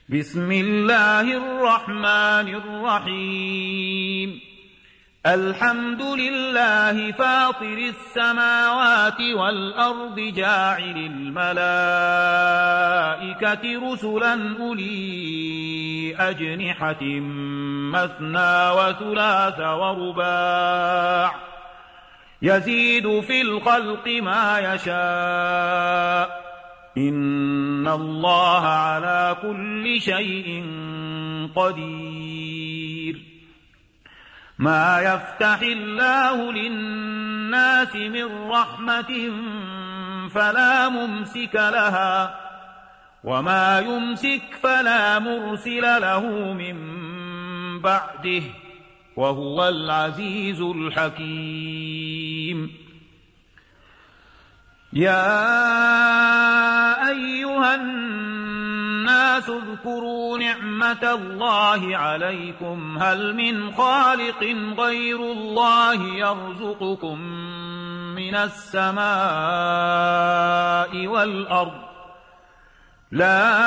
بسم الله الرحمن الرحيم الحمد لله فاطر السماوات والأرض جاعل الملائكة رسلا أولي أجنحة مثنى وثلاث ورباع يزيد في الخلق ما يشاء إن الله على كل شيء قدير ما يفتح الله للناس من رحمة فلا ممسك لها وما يمسك فلا مرسل له من بعده وهو العزيز الحكيم يا أيها الناس اذكروا نعمة الله عليكم هل من خالق غير الله يرزقكم من السماء والأرض لا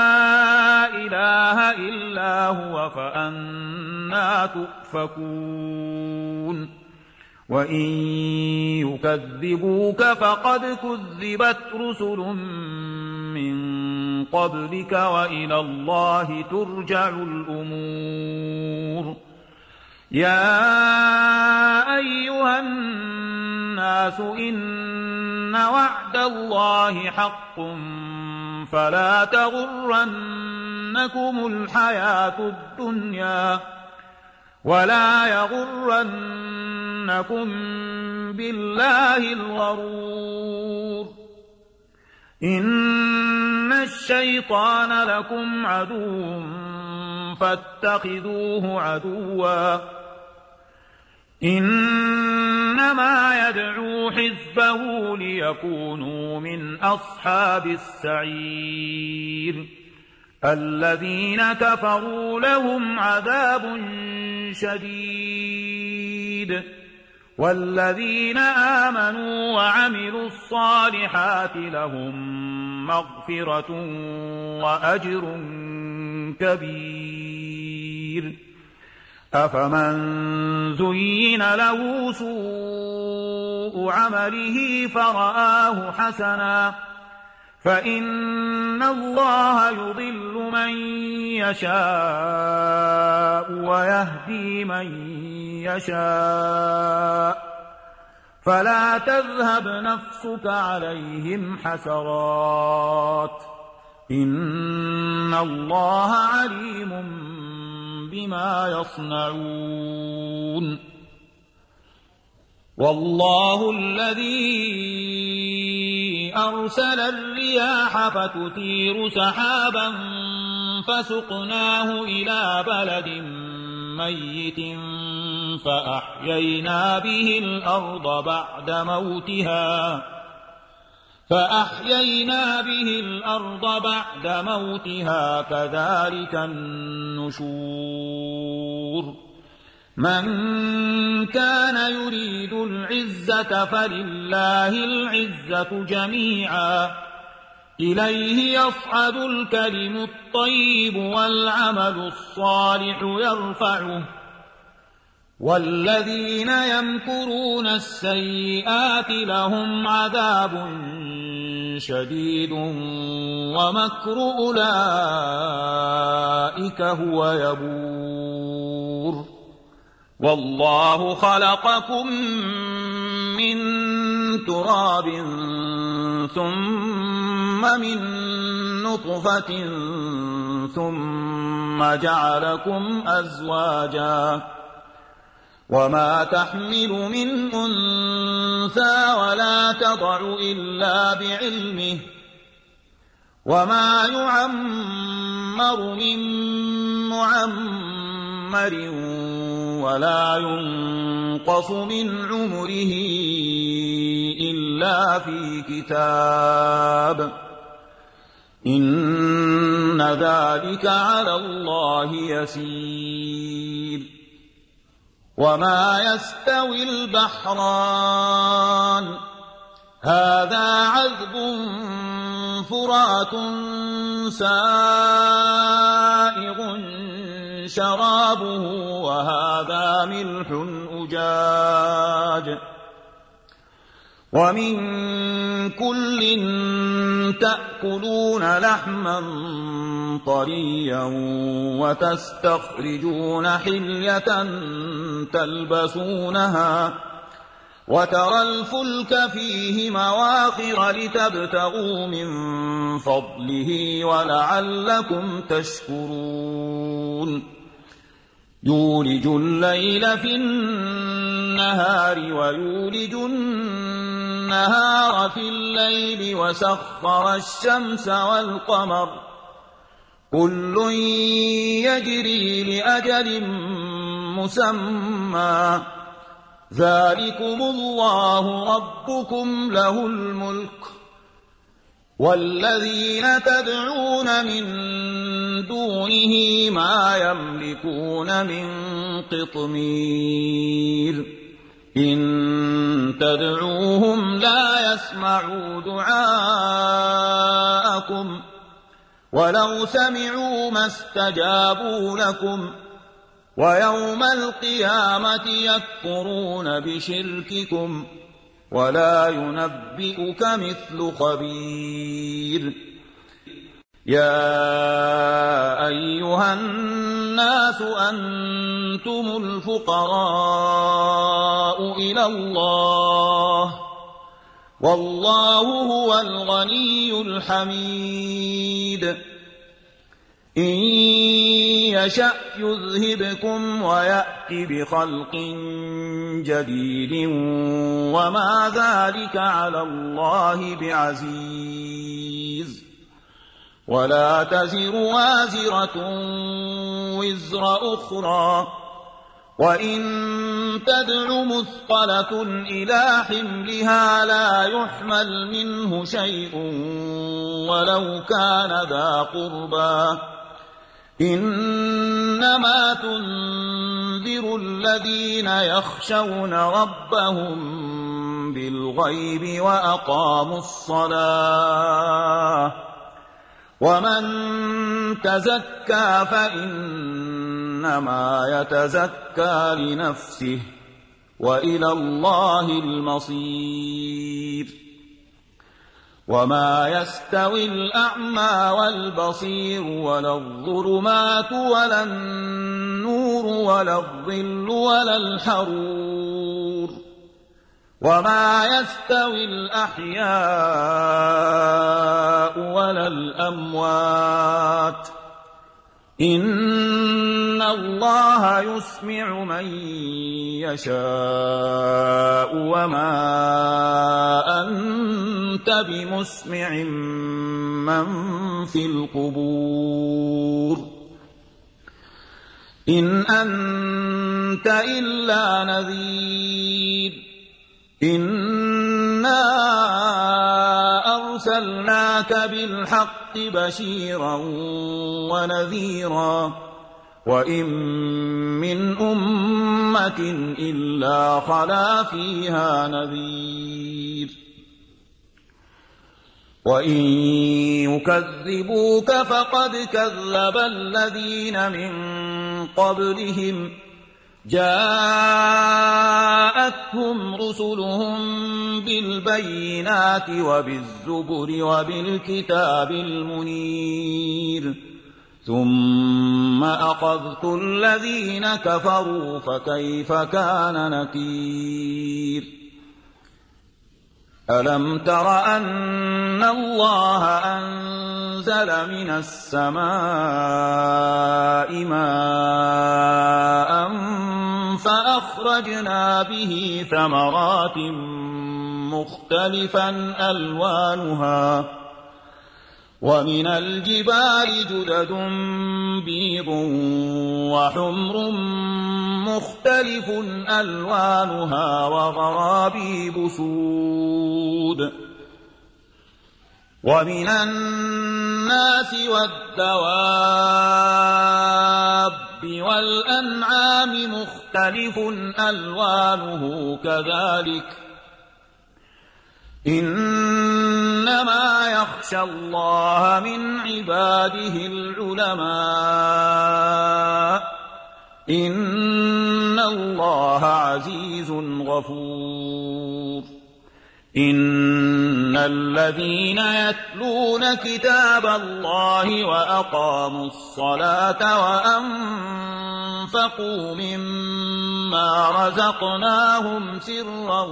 إله إلا هو فأنى تؤفكون وإن يكذبوك فقد كذبت رسل من قبلك وإلى الله ترجع الأمور يا أيها الناس إن وعد الله حق فلا تغرنكم الحياة الدنيا ولا يغرنكم بالله الغرور إن الشيطان لكم عدو فاتخذوه عدوا إنما يدعو حزبه ليكونوا من أصحاب السعير الذين كفروا لهم عذاب شديد والذين آمنوا وعملوا الصالحات لهم مغفرة وأجر كبير أفمن زين له سوء عمله فرآه حسنا فإن الله يضل من يشاء ويهدي من يشاء فلا تذهب نفسك عليهم حسرات إن الله عليم بما يصنعون والله الذي أرسل الرياح فتثير سحابا فسقناه إلى بلد ميت فأحيينا به الأرض بعد موتها كذلك النشور من كان يريد العزة فلله العزة جميعا إليه يصعد الكلم الطيب والعمل الصالح يرفعه والذين يمكرون السيئات لهم عذاب شديد ومكر أولئك هو يبور والله خلقكم من تراب ثم من نطفة ثم جعلكم أزواجا وما تحمل من أنثى ولا تضع إلا بعلمه وما يعمر من معمر ولا ينقص من عمره إلا في كتاب إن ذلك على الله يسير وما يستوي البحران هذا عذب فرات سائغ شرابه وهذا ملح أجاج ومن كل تأكلون لحما طريا وتستخرجون حلية تلبسونها وترى الفلك فيه مواخر لتبتغوا من فضله ولعلكم تشكرون يولج الليل في النهار ويولج النهار في الليل وسخر الشمس والقمر كل يجري لأجل مسمى ذلكم الله ربكم له الملك والذين تدعون من دونه ما يملكون من قطمير إن تدعوهم لا يسمعوا دعاءكم ولو سمعوا ما استجابوا لكم ويوم القيامة يكفرون بشرككم ولا ينبئك مثل خبير يا أيها الناس أنتم الفقراء إلى الله والله هو الغني الحميد إن يشأ يذهبكم ويأت بخلق جديد وما ذلك على الله بعزيز ولا تزر وازرة وزر أخرى وإن تدع مثقلة إلى حملها لا يحمل منه شيء ولو كان ذا قربى إنما تنذر الذين يخشون ربهم بالغيب وأقاموا الصلاة ومن تزكى فإنما يتزكى لنفسه وإلى الله المصير وما يستوي الأعمى والبصير ولا الظلمات ولا النور ولا الظل ولا الحرور وما يستوي الأحياء ولا الأموات إن الله يسمع من يشاء وما أنت بمسمع من في القبور إن أنت إلا نذير إنا أرسلناك بالحق بشيرا ونذيرا وإن من أمة إلا خلا فيها نذير وإن يكذبوك فقد كذب الذين من قبلهم جاءتهم رسلهم بالبينات وبالزبر وبالكتاب المنير ثم أخذت الذين كفروا فكيف كان نكير ألم تر أن الله أنزل من السماء ماء فأخرجنا به ثمرات مختلفا ألوانها ومن الجبال جدد بيض وحمر مختلف ألوانها وغرابيب سود ومن الناس والدواب والأنعام مختلف ألوانه كذلك إنما يخشى الله من عباده العلماء إن الله عزيز غفور إن الذين يتلون كتاب الله وأقاموا الصلاة وأنفقوا مما رزقناهم سرا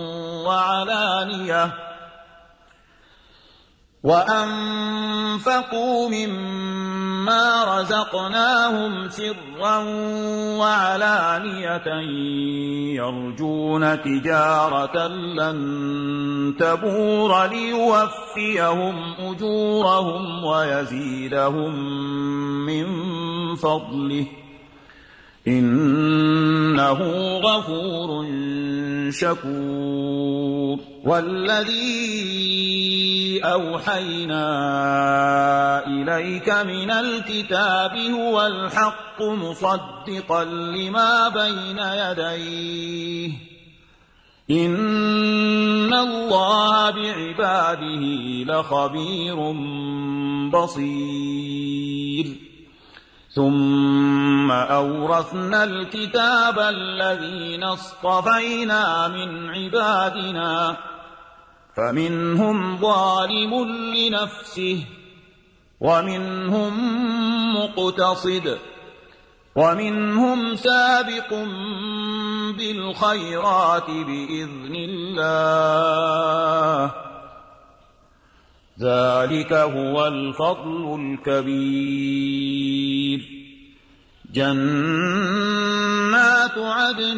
وعلانية يرجون تجارة لن تبور ليوفيهم أجورهم ويزيدهم من فضله إنه غفور شكور والذي أوحينا إليك من الكتاب هو الحق مصدقا لما بين يديه إن الله بعباده لخبير بصير ثم أورثنا الكتاب الذين اصطفينا من عبادنا فمنهم ظالم لنفسه ومنهم مقتصد ومنهم سابق بالخيرات بإذن الله ذلك هو الفضل الكبير جنات عدن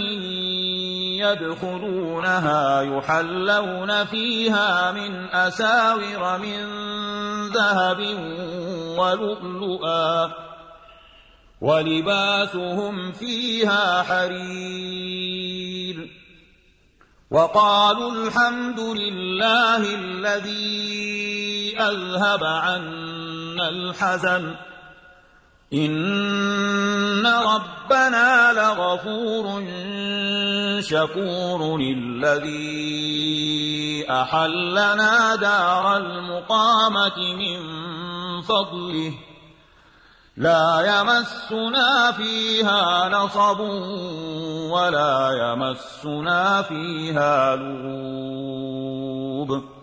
يدخلونها يحلون فيها من أساور من ذهب ولؤلؤا ولباسهم فيها حرير وقالوا الحمد لله الذي أذهب عنا الحزن إن ربنا لغفور شكور الذي أحلنا دار المقامة من فضله لا يمسنا فيها نصب ولا يمسنا فيها لغوب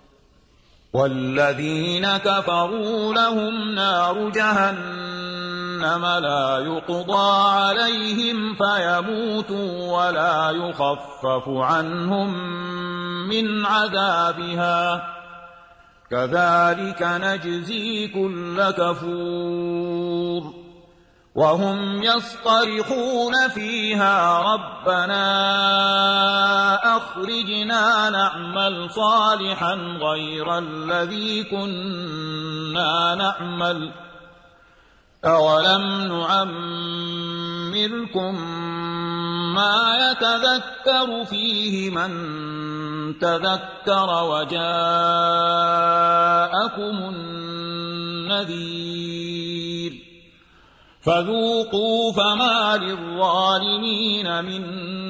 والذين كفروا لهم نار جهنم لا يقضى عليهم فيموتوا ولا يخفف عنهم من عذابها كذلك نجزي كل كفور وهم يصطرخون فيها ربنا أخرجنا نعمل صالحا غير الذي كنا نعمل أولم نعمركم ما يتذكر فيه من تذكر وجاءكم النذير فذوقوا فما للظالمين من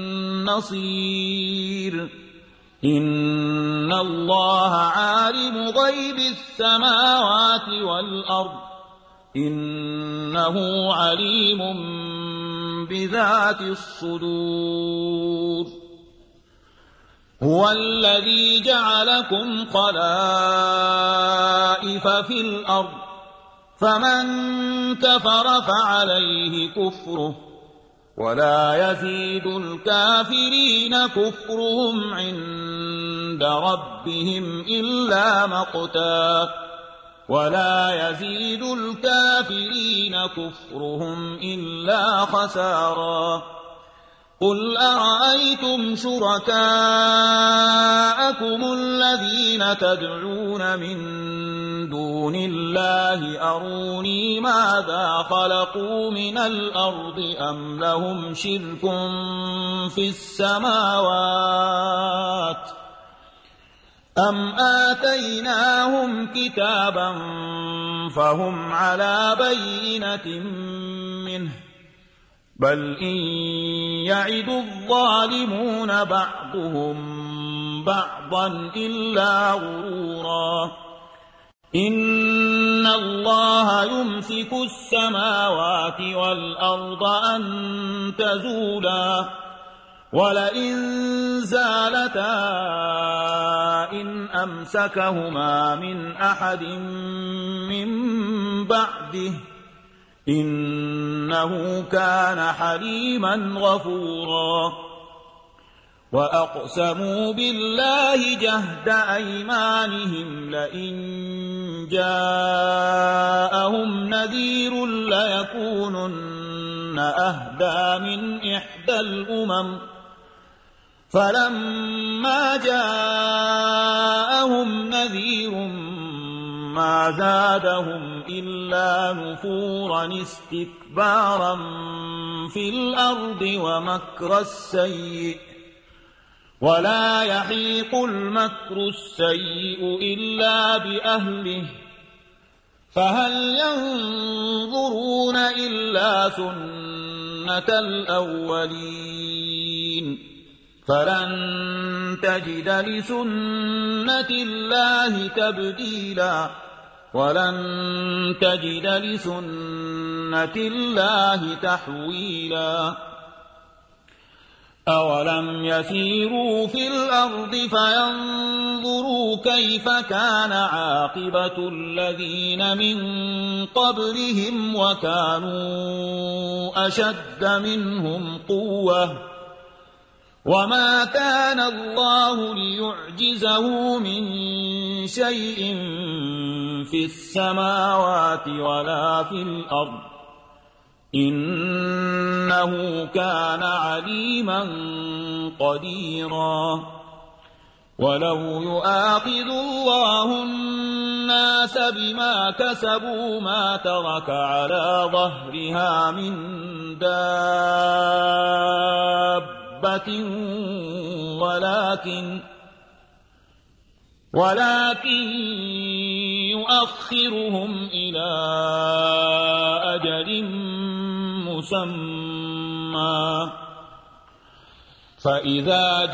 نصير إن الله عالم غيب السماوات والأرض إنه عليم بذات الصدور هو الذي جعلكم خلائف في الأرض فمن كفر فعليه كفره ولا يزيد الكافرين كفرهم عند ربهم إلا مقتا ولا يزيد الكافرين كفرهم إلا خسارا قل أرأيتم شركاءكم الذين تدعون من دون الله أروني ماذا خلقوا من الأرض أم لهم شرك في السماوات أم آتيناهم كتابا فهم على بينة منه بل إن يعد الظالمون بعضهم بعضا إلا غرورا إن الله يمسك السماوات والأرض أن تزولا ولئن زالتا إن أمسكهما من أحد من بعده إنه كان حليما غفورا وأقسموا بالله جهد أيمانهم لئن جاءهم نذير ليكونن أهدى من إحدى الأمم فلما جاءهم نذير ما زادهم إلا نفورا استكبارا في الأرض ومكر السيء ولا يحيق المكر السيء إلا بأهله فهل ينظرون إلا سنة الأولين فلن تجد لسنة الله تبديلا ولن تجد لسنة الله تحويلا أولم يسيروا في الأرض فينظروا كيف كان عاقبة الذين من قبلهم وكانوا أشد منهم قوة وما كان الله ليعجزه من شيء في السماوات ولا في الأرض إنه كان عليما قديرا ولو يؤاخذ الله الناس بما كسبوا ما ترك على ظهرها من دابة ولكن يؤخرهم إلى أجل مسمى فإذا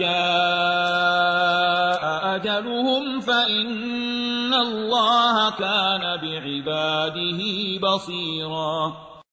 جاء أجلهم فإن الله كان بعباده بصيرا